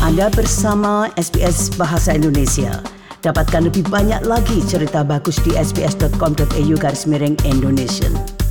Anda bersama SBS Bahasa Indonesia. Dapatkan lebih banyak lagi cerita bagus di sbs.com.au/Indonesian.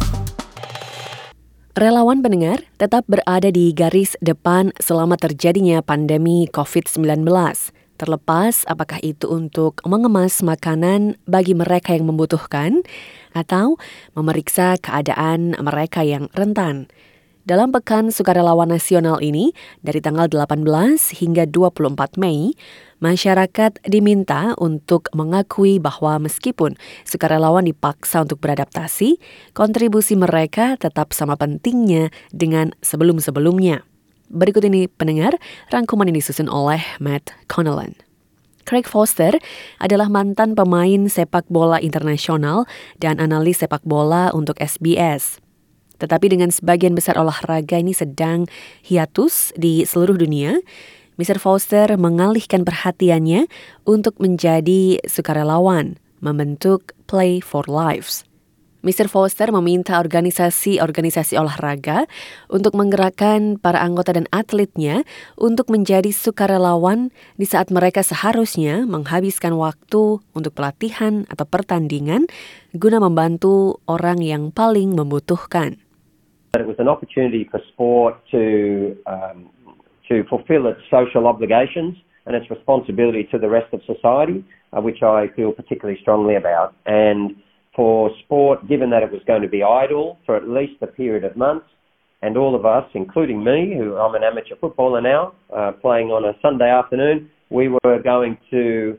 Relawan pendengar tetap berada di garis depan selama terjadinya pandemi COVID-19. Terlepas apakah itu untuk mengemas makanan bagi mereka yang membutuhkan atau memeriksa keadaan mereka yang rentan. Dalam Pekan Sukarelawan Nasional ini, dari tanggal 18 hingga 24 Mei, masyarakat diminta untuk mengakui bahwa meskipun sukarelawan dipaksa untuk beradaptasi, kontribusi mereka tetap sama pentingnya dengan sebelum-sebelumnya. Berikut ini pendengar, rangkuman ini disusun oleh Matt Connellan. Craig Foster adalah mantan pemain sepak bola internasional dan analis sepak bola untuk SBS. Tetapi dengan sebagian besar olahraga ini sedang hiatus di seluruh dunia, Mr. Foster mengalihkan perhatiannya untuk menjadi sukarelawan, membentuk Play for Lives. Mr. Foster meminta organisasi-organisasi olahraga untuk menggerakkan para anggota dan atletnya untuk menjadi sukarelawan di saat mereka seharusnya menghabiskan waktu untuk pelatihan atau pertandingan guna membantu orang yang paling membutuhkan. It was an opportunity for sport to fulfill its social obligations and its responsibility to the rest of society, which I feel particularly strongly about. And for sport, given that it was going to be idle for at least a period of months, and all of us, including me, who I'm an amateur footballer now, playing on a Sunday afternoon, we were going to,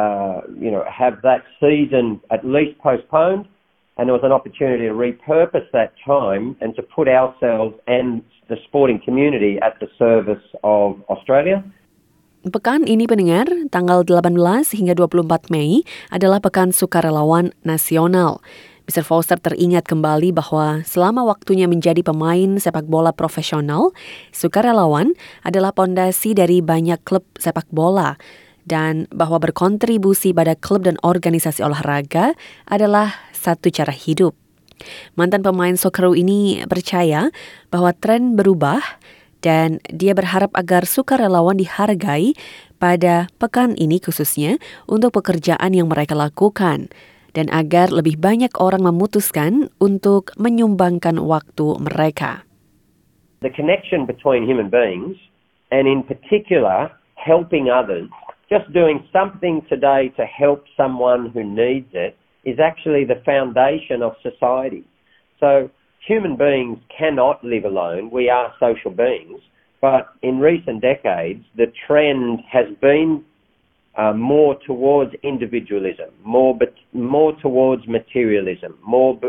have that season at least postponed. And there was an opportunity to repurpose that time and to put ourselves and the sporting community at the service of Australia. Pekan ini pendengar, tanggal 18 hingga 24 Mei adalah Pekan Sukarelawan Nasional. Mr. Foster teringat kembali bahwa selama waktunya menjadi pemain sepak bola profesional, sukarelawan adalah pondasi dari banyak klub sepak bola. Dan bahwa berkontribusi pada klub dan organisasi olahraga adalah satu cara hidup. Mantan pemain Socceroo ini percaya bahwa tren berubah dan dia berharap agar sukarelawan dihargai pada pekan ini khususnya untuk pekerjaan yang mereka lakukan dan agar lebih banyak orang memutuskan untuk menyumbangkan waktu mereka. The connection between human beings and in particular helping others, just doing something today to help someone who needs it is actually the foundation of society. So human beings cannot live alone. We are social beings. But in recent decades, the trend has been more towards individualism, more towards materialism, more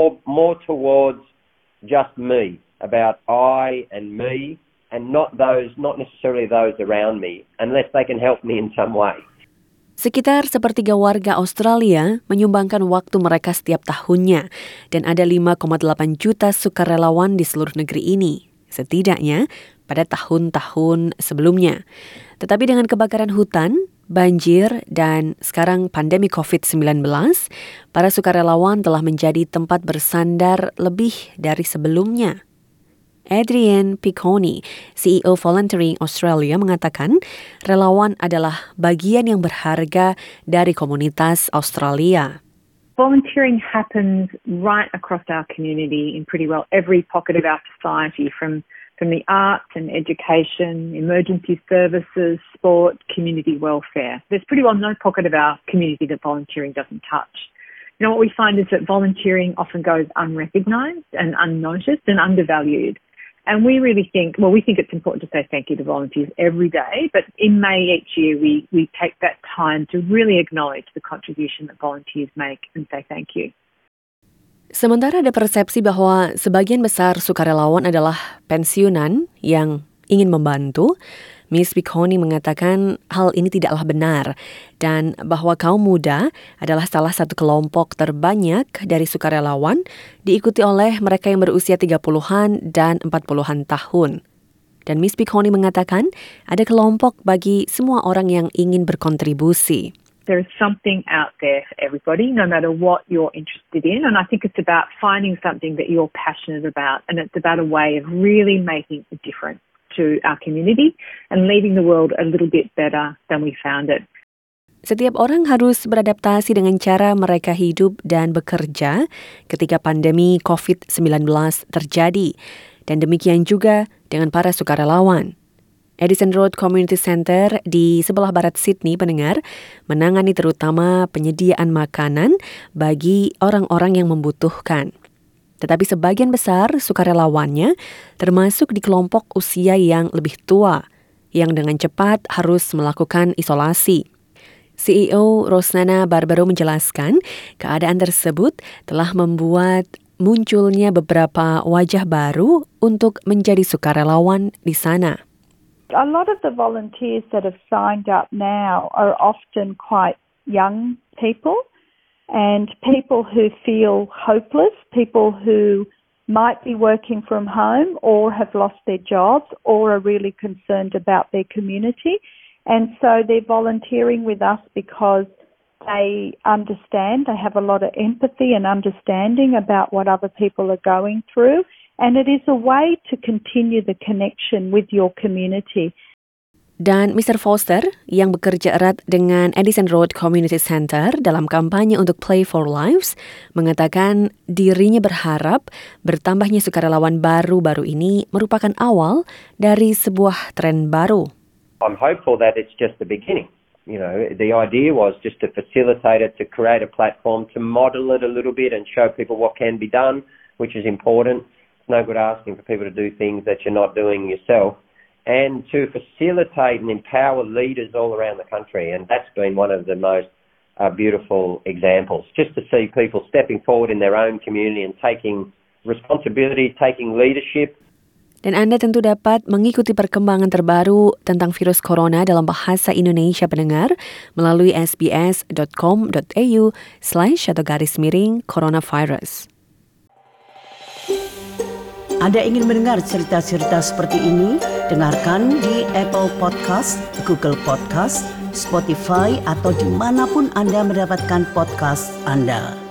towards just me, about I and me, and not necessarily those around me, unless they can help me in some way. Sekitar sepertiga warga Australia menyumbangkan waktu mereka setiap tahunnya, dan ada 5,8 juta sukarelawan di seluruh negeri ini, setidaknya pada tahun-tahun sebelumnya. Tetapi dengan kebakaran hutan, banjir, dan sekarang pandemi COVID-19, para sukarelawan telah menjadi tempat bersandar lebih dari sebelumnya. Adrian Picconi, CEO Volunteering Australia, mengatakan relawan adalah bagian yang berharga dari komunitas Australia. Volunteering happens right across our community in pretty well every pocket of our society, from the arts and education, emergency services, sport, community welfare. There's pretty well no pocket of our community that volunteering doesn't touch. You know, what we find is that volunteering often goes unrecognised and unnoticed and undervalued. And we think it's important to say thank you to volunteers every day, but in May each year we take that time to really acknowledge the contribution that volunteers make and say thank you. Sementara ada persepsi bahwa sebagian besar sukarelawan adalah pensiunan yang ingin membantu, Ms. Picconi mengatakan hal ini tidaklah benar dan bahwa kaum muda adalah salah satu kelompok terbanyak dari sukarelawan diikuti oleh mereka yang berusia 30-an dan 40-an tahun. Dan Ms. Picconi mengatakan ada kelompok bagi semua orang yang ingin berkontribusi. There is something out there for everybody, no matter what you're interested in. And I think it's about finding something that you're passionate about, and it's about a way of really making a difference to our community and leaving the world a little bit better than we found it. Setiap orang harus beradaptasi dengan cara mereka hidup dan bekerja ketika pandemi COVID-19 terjadi. Dan demikian juga dengan para sukarelawan. Edison Road Community Center di sebelah barat Sydney, pendengar, menangani terutama penyediaan makanan bagi orang-orang yang membutuhkan. Tetapi sebagian besar sukarelawannya termasuk di kelompok usia yang lebih tua, yang dengan cepat harus melakukan isolasi. CEO Rosnana Barbaro menjelaskan keadaan tersebut telah membuat munculnya beberapa wajah baru untuk menjadi sukarelawan di sana. A lot of the volunteers that have signed up now are often quite young people and people who feel hopeless, people who might be working from home or have lost their jobs or are really concerned about their community. And so they're volunteering with us because they understand, they have a lot of empathy and understanding about what other people are going through. And it is a way to continue the connection with your community. Dan Mr. Foster, yang bekerja erat dengan Edison Road Community Center dalam kampanye untuk Play for Lives, mengatakan dirinya berharap bertambahnya sukarelawan baru-baru ini merupakan awal dari sebuah tren baru. I'm hopeful that it's just the beginning. You know, the idea was just to facilitate it, to create a platform, to model it a little bit and show people what can be done, which is important. It's no good asking for people to do things that you're not doing yourself. And to facilitate and empower leaders all around the country. And that's been one of the most beautiful examples. Just to see people stepping forward in their own community and taking responsibility, taking leadership. Dan Anda tentu dapat mengikuti perkembangan terbaru tentang virus corona dalam bahasa Indonesia, pendengar, melalui sbs.com.au/coronavirus. Anda ingin mendengar cerita-cerita seperti ini? Dengarkan di Apple Podcast, Google Podcast, Spotify, atau dimanapun Anda mendapatkan podcast Anda.